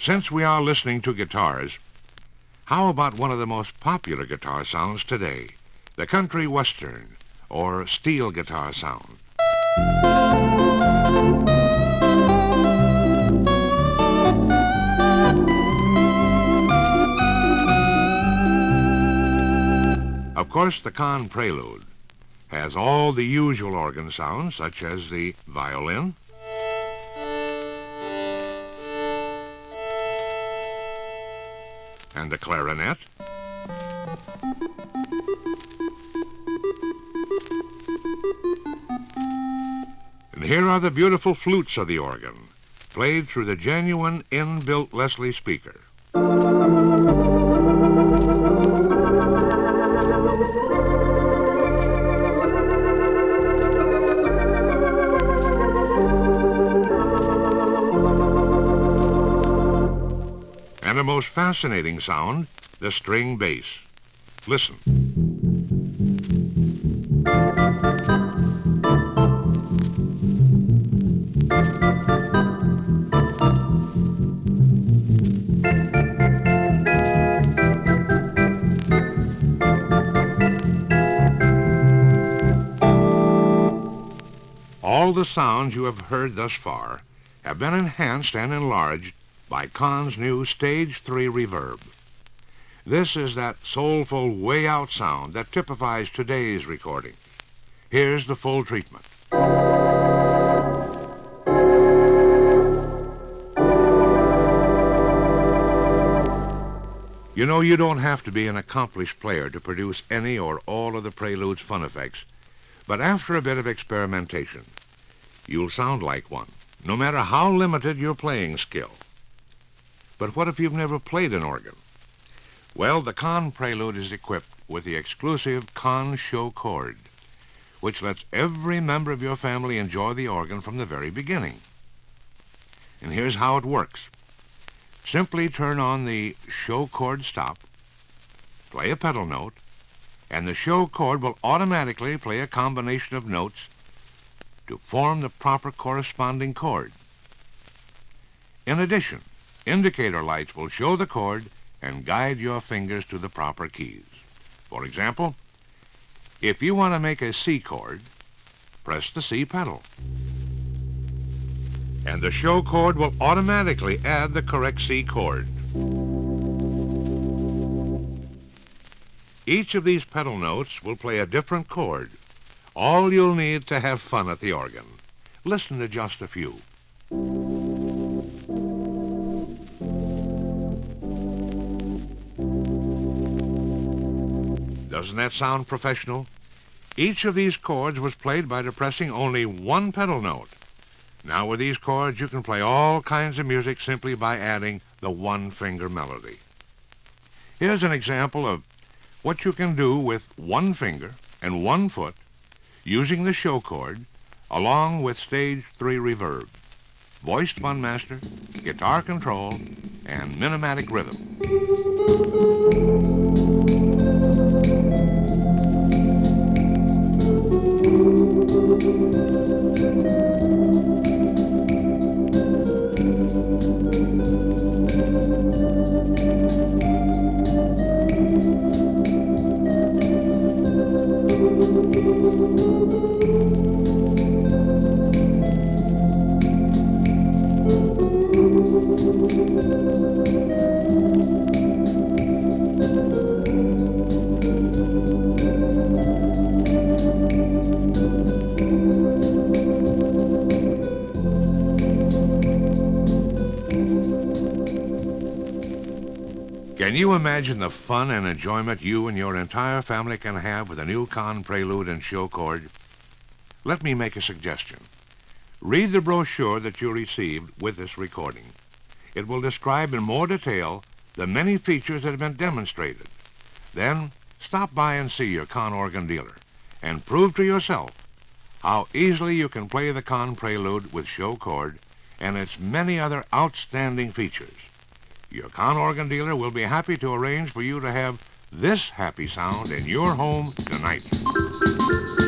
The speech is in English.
Since we are listening to guitars, how about one of the most popular guitar sounds today, the country western or steel guitar sound? Of course, the Kahn Prelude has all the usual organ sounds, such as the violin, and the clarinet, and here are the beautiful flutes of the organ, played through the genuine inbuilt Leslie speaker. And the most fascinating sound, the string bass. Listen. All the sounds you have heard thus far have been enhanced and enlarged by Kahn's new Stage 3 reverb. This is that soulful way-out sound that typifies today's recording. Here's the full treatment. You know, you don't have to be an accomplished player to produce any or all of the Prelude's fun effects, but after a bit of experimentation, you'll sound like one, no matter how limited your playing skill. But what if you've never played an organ? Well, the Kahn Prelude is equipped with the exclusive Kahn Show Chord, which lets every member of your family enjoy the organ from the very beginning. And here's how it works. Simply turn on the show chord stop, play a pedal note, and the show chord will automatically play a combination of notes to form the proper corresponding chord. In addition, indicator lights will show the chord and guide your fingers to the proper keys. For example, if you want to make a C chord, press the C pedal, and the show chord will automatically add the correct C chord. Each of these pedal notes will play a different chord, all you'll need to have fun at the organ. Listen to just a few. Doesn't that sound professional? Each of these chords was played by depressing only one pedal note. Now with these chords you can play all kinds of music simply by adding the one-finger melody. Here's an example of what you can do with one finger and one foot using the show chord along with Stage 3 reverb, voiced fun master, guitar control, and minimatic rhythm. Can you imagine the fun and enjoyment you and your entire family can have with a new Kahn Prelude and show chord? Let me make a suggestion. Read the brochure that you received with this recording. It will describe in more detail the many features that have been demonstrated. Then stop by and see your Kahn organ dealer and prove to yourself how easily you can play the Kahn Prelude with show chord and its many other outstanding features. Your Kahn organ dealer will be happy to arrange for you to have this happy sound in your home tonight.